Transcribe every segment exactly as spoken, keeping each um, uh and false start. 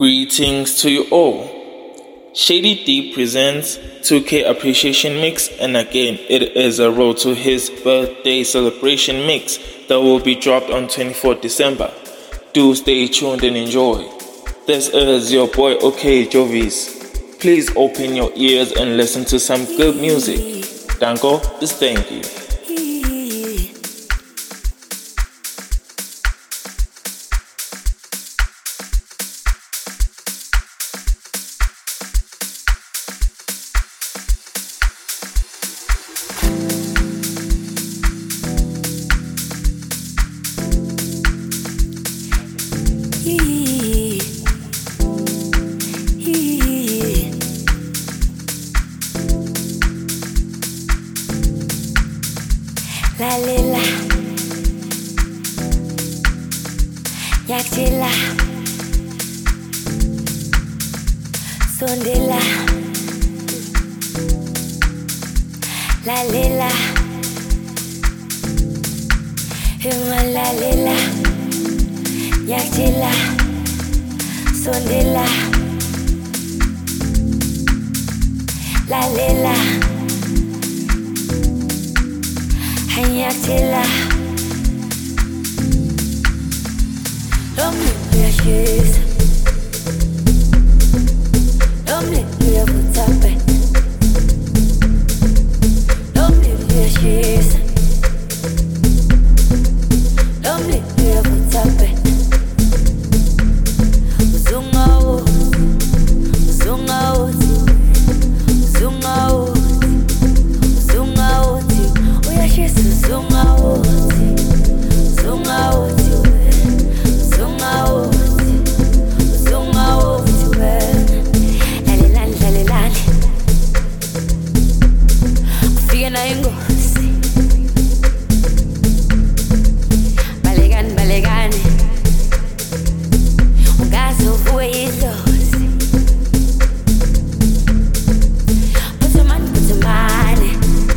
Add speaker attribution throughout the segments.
Speaker 1: Greetings to you all. Shady D presents two K Appreciation Mix, and again, it is a road to his birthday celebration mix that will be dropped on twenty-fourth December. Do stay tuned and enjoy. This is your boy OK Jovis. Please open your ears and listen to some good music. Danko is thank you.
Speaker 2: Lalela Yakjila Sondela Lalela Hima lalela Yakjila Sondela Lalela Hayatela Lonely wishes Lonely wishes Lonely wishes Lonely wishes Uzungawo Uzungawo Uzungawo Uzungawo Zungawuthi, zungawuthi, zungawuthi, zungawuthi wena. Lalelani, lalelani, kufike na ingozi. Balekani, balekani, ungaze uvuke idlozi. Phuthumani, phuthumani.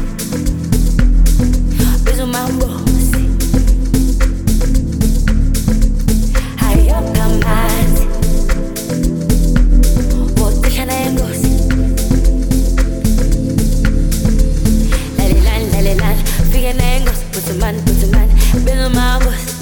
Speaker 2: Mambosi hayokamati wotishana engosi lalelani lalelani fike na engosi phuthumani phuthumani benza mambosi.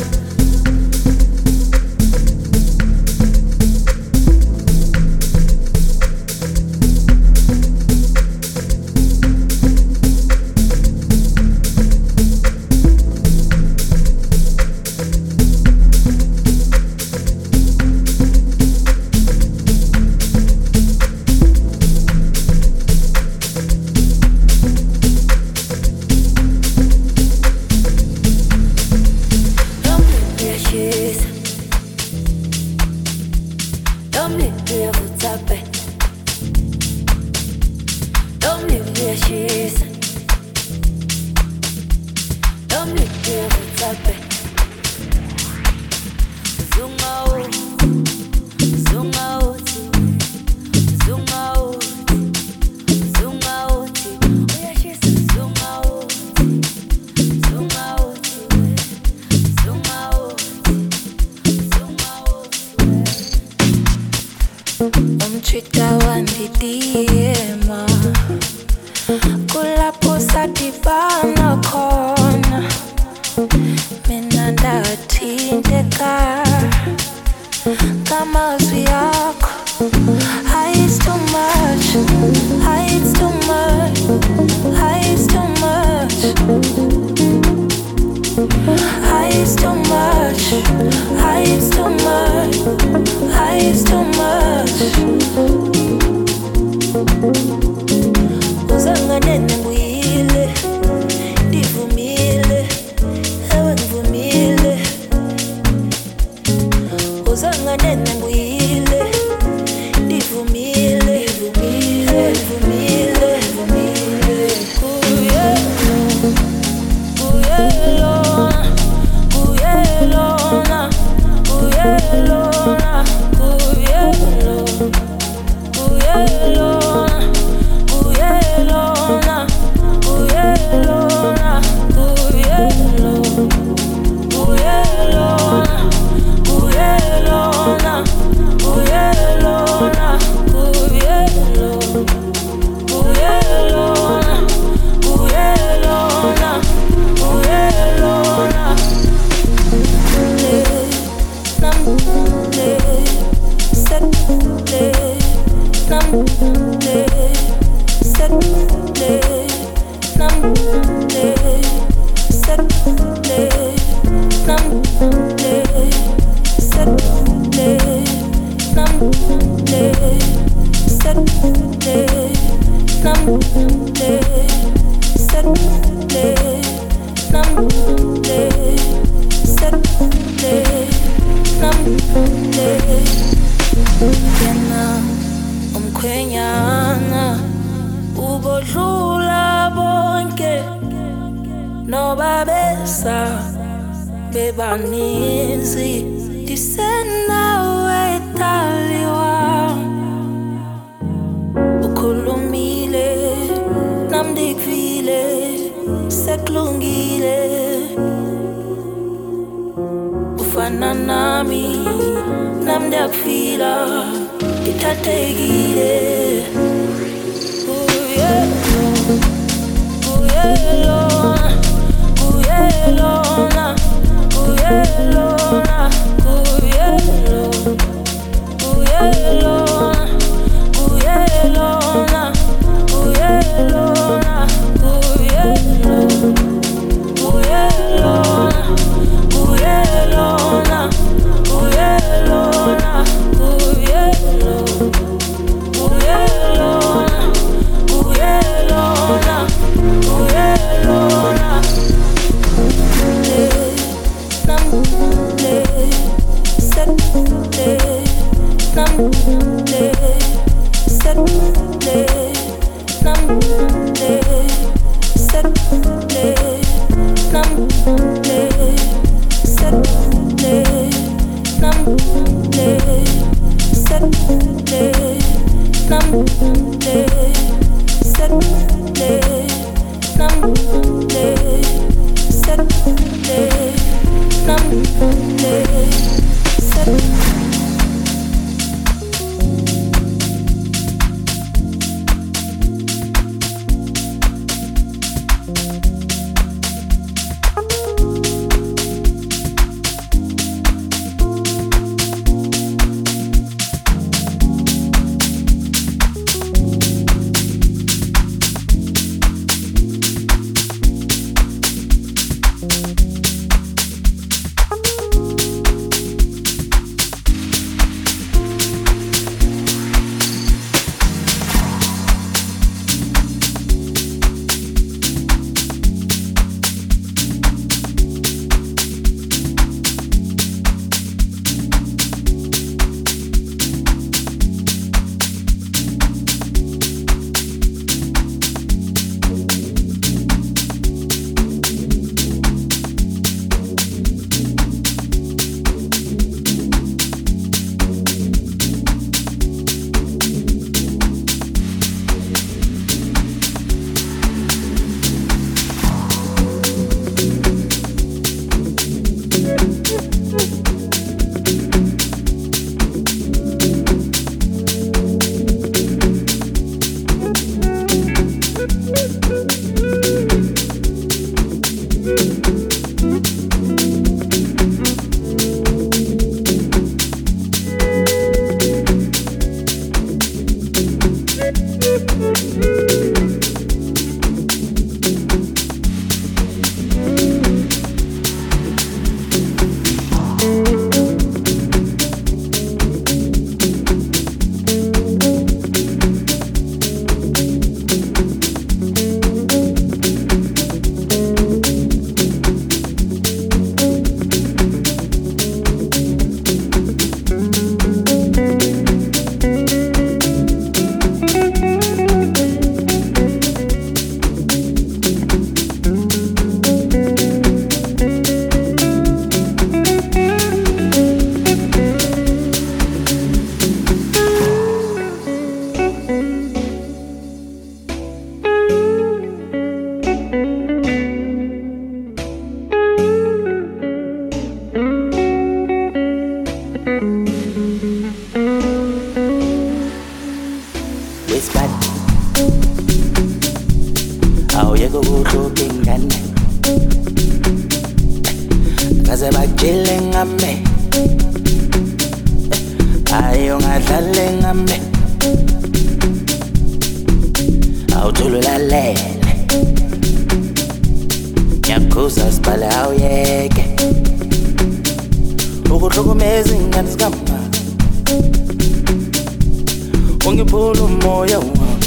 Speaker 3: ungiphula umoya wami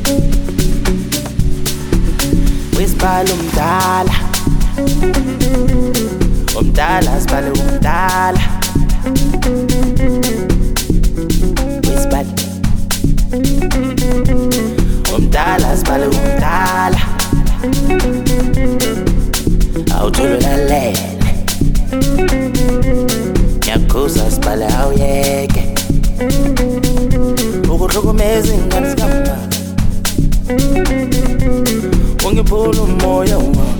Speaker 3: wesibalo umdala umdala sibale umdala wesibalo umdala sibale umdala awuthololale ngiyakuza sibale awuyeke ukuhlukumeza ingane zikamama ungiphula umoya wami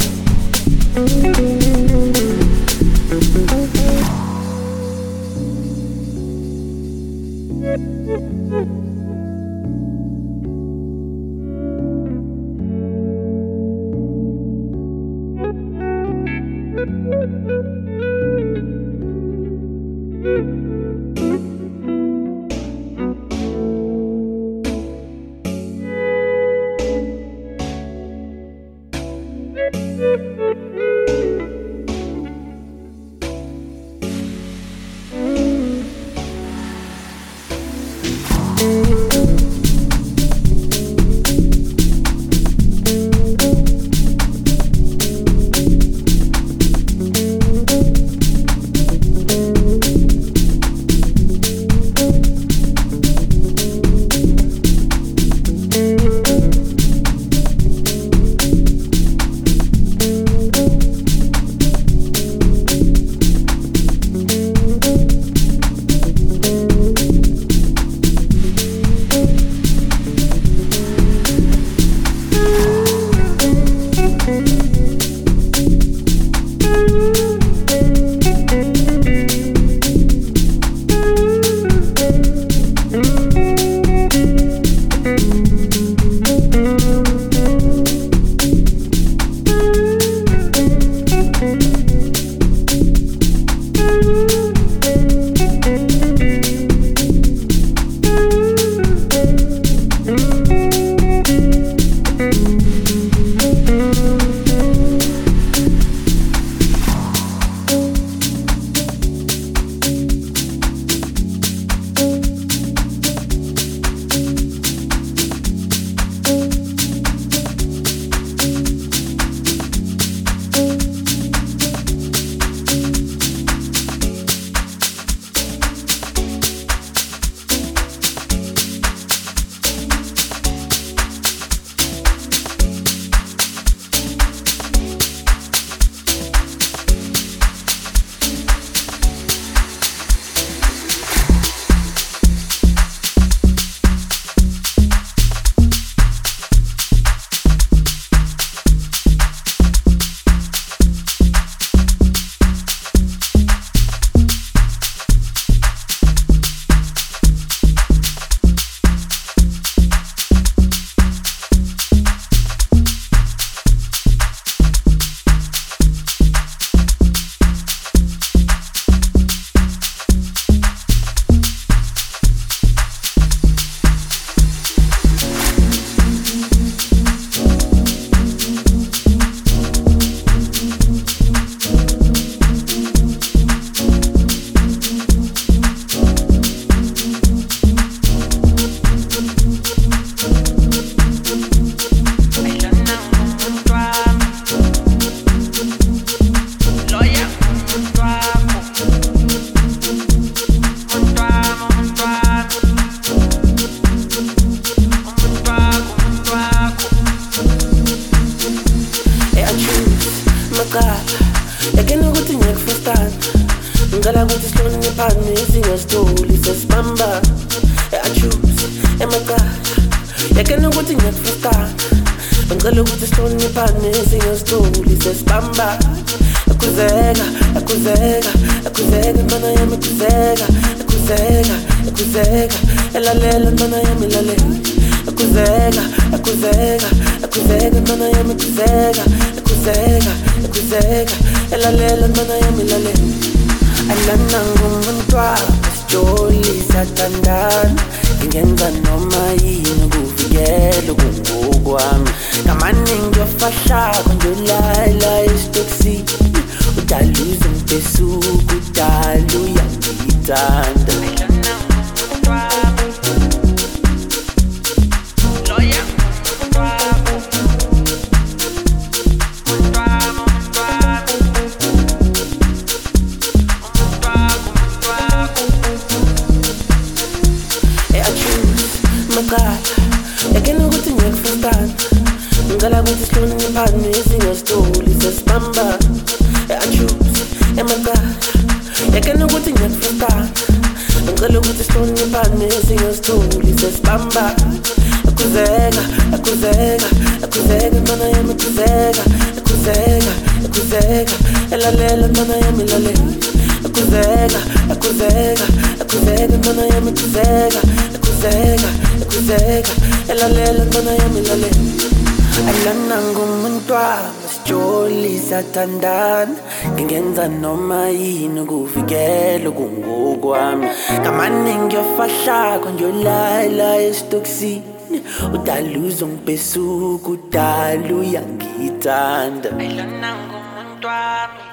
Speaker 3: emakhaya yakena ukuthi ngiyakufundana ngicela ukuthi sihlone ngiphane singasitholi sesibamba e-anshuzi emakhaya yakena ukuthi ngiyakufundana ngicela ukuthi sihlone ngiphane singasitholi sesibamba akuzeka akuzeka akuzeka ntwana yami akuzeka akuzeka akuzeka elalela ntwana yami lalela akuzeka akuzeka akuzeka ntwana yami akuzeka akuzeka akuzeka elalela ntwana yami lalela alana ngumuntwana sijoli sathandana ngingenza noma yini ukuvikela kungokwami ngamane ngiyofahlako ngiyolala esitoksini udala uzongibhesuka udala uyangithanda alana ngumuntu wami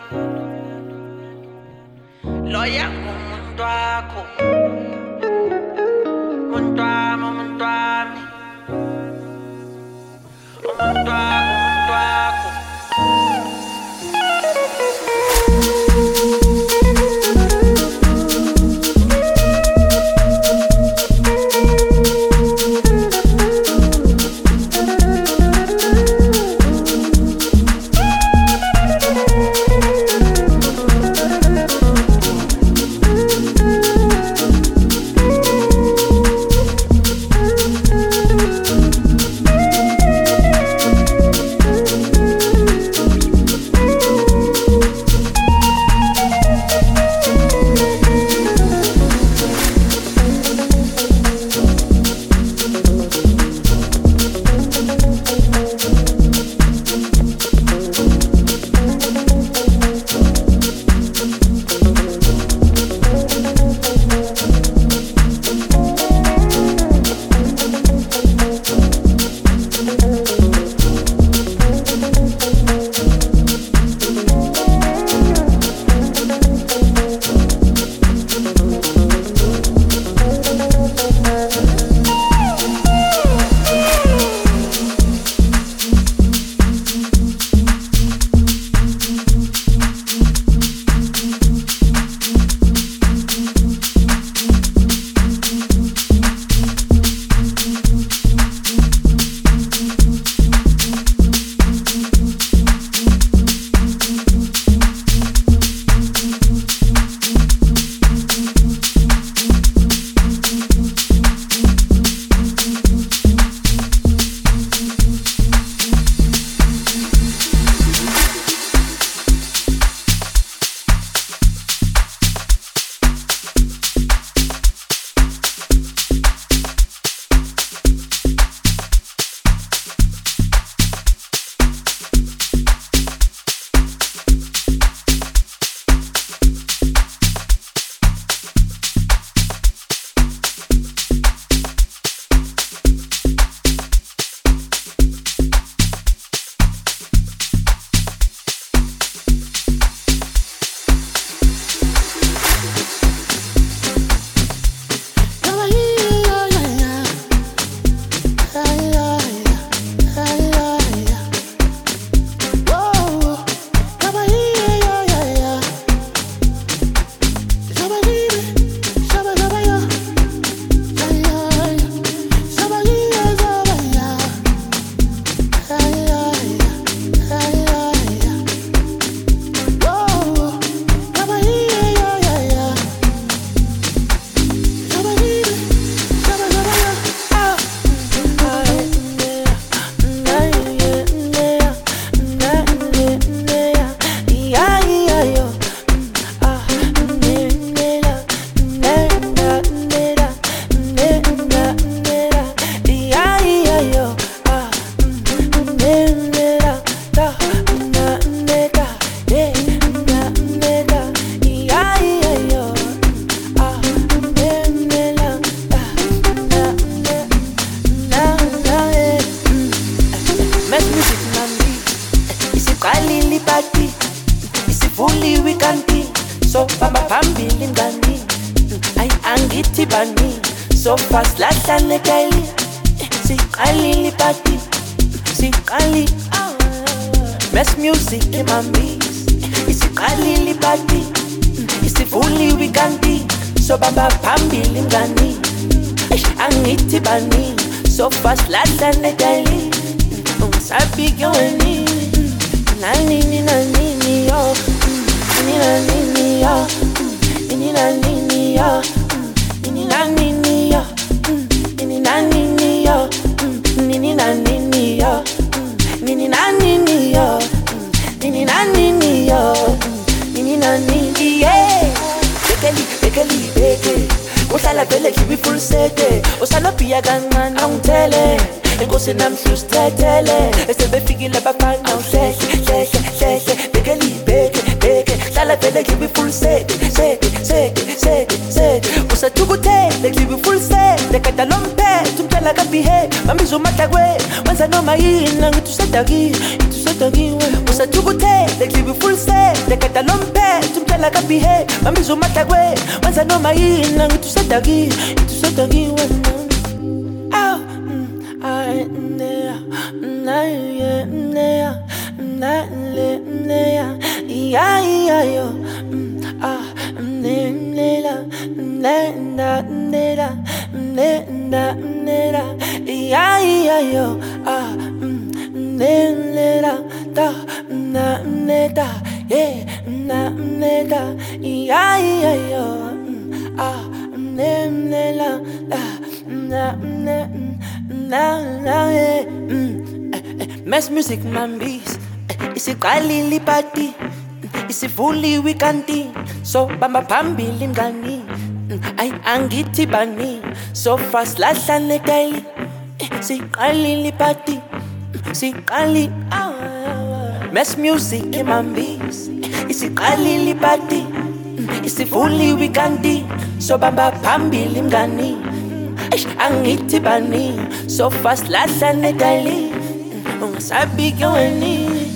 Speaker 3: loya ngumuntu wakho umuntu wami umuntu wami umuntu wami umuntu wakho
Speaker 4: so bamba phambili ngani ay angithi bani so fast lahlane kayli siqalile party siqali best music mami isiqalile party isivuliwe kanti so bamba phambili ngani angithi bani so fast lahla nedaily ungasabi ke wena nanini nanini yo nini nanini yo nini nanini yo nini nanini yo nini nanini yo nini nanini yo nini nanini yo nini nanini yo nini nanini yeah bekeli bekeli bekeli uhlala vele ngibe full set usalophiya kancane ungithele enkosi namhla usithethele esebefikile abafana uhlehle hlehle hlehle bekeli beke beke hlala vele ngibe full set set set set set usathukuthele ngibe full set lekada lomphethe umntwana kabehave bambiza umahlakwe wenza noma yini ngithi usadaki ngithi usadakiwe usathukuthele ngibe full set lekada lomphethe umntwana kabehave bambiza umahlakwe wenza noma yini ngithi usadaki ngithi usadakiwe ah I near, near, near, near, near, yeah, yeah, yo, ah, near, near, near, near, near, near, yeah, yeah, yo, ah, near, near, da, na, neda, yeah, na, neda, yeah, yeah, yo, ah, near, near, da, na, na. Na na eh, mm, eh, eh, mass music mambis, eh, isiqalile party, isivuli weekandi, so bamba phambili mngani, ay angithi bani, so fast lahla nedaily, siqalile party, siqali ah, mass music mambis, isiqalile party, isivuli weekandi, so bamba phambili mngani. Angithi bani so fast lahla nedaily ungasabi ke wena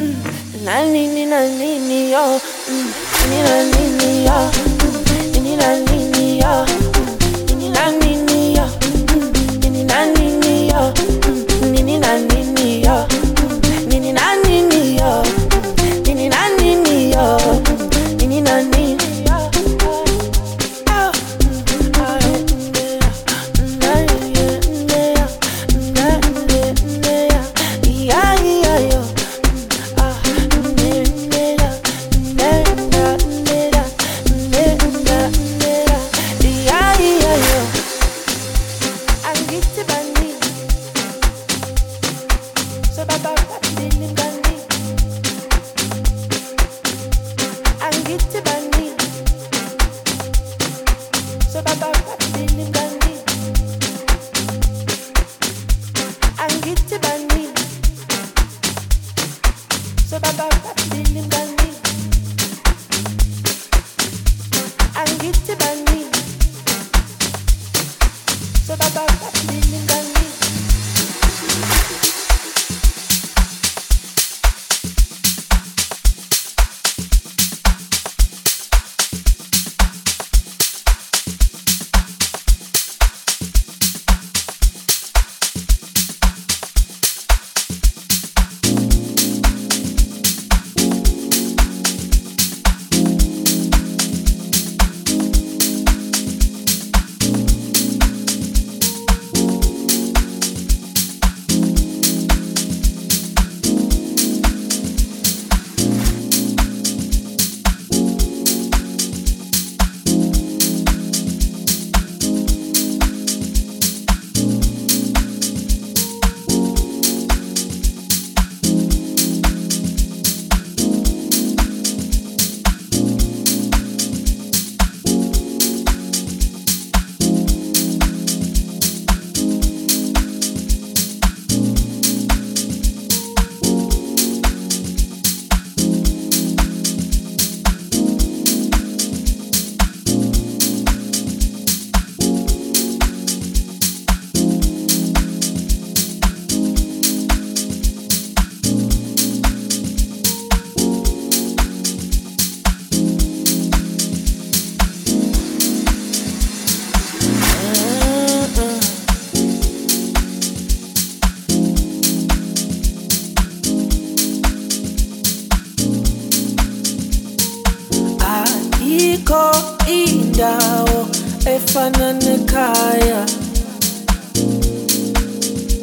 Speaker 4: nanini nanini yo nini nanini yo nini nanini yo nini nanini yo nini nanini yo nini nanini yo nini nanini yo nini nanini yo nini nanini
Speaker 3: indawo efana nekhaya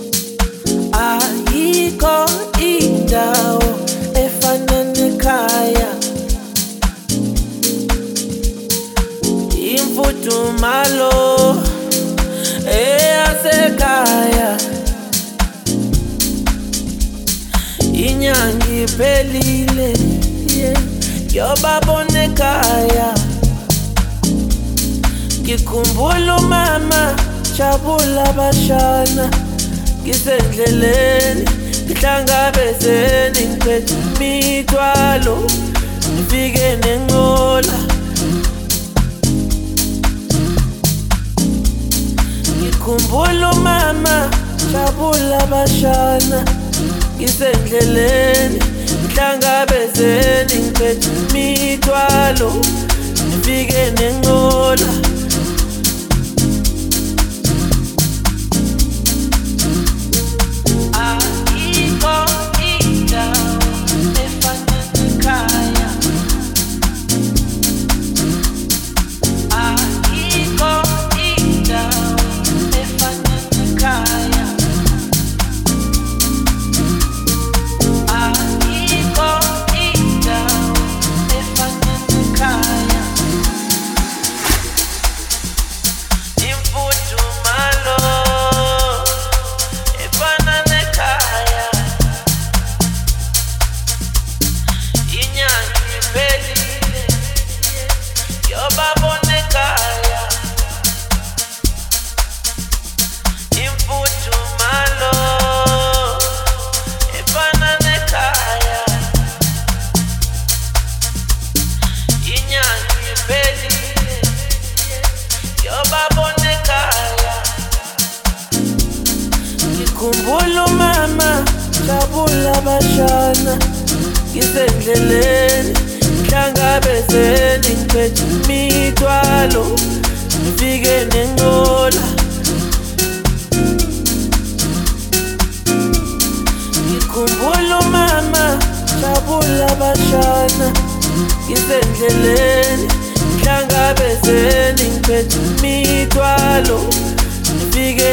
Speaker 3: ngiphelile ngiyobabona ekhaya ngikhumbula umama jabula bashana ngisendleleni ngihlangabezeni ngiphethe imithwalo ngifike nenqola ngikhumbula umama jabula bashana ngisendleleni ngihlangabezeni ngiphethe imithwalo ngifike nenqola ngikhumbula umama jabula bashana ngisendleleni ngihlangabezeni ngiphethe imithwalo ngifike nenqola ngikhumbula umama jabula bashana ngisendleleni ngihlangabezeni ngiphethe imithwalo ngifike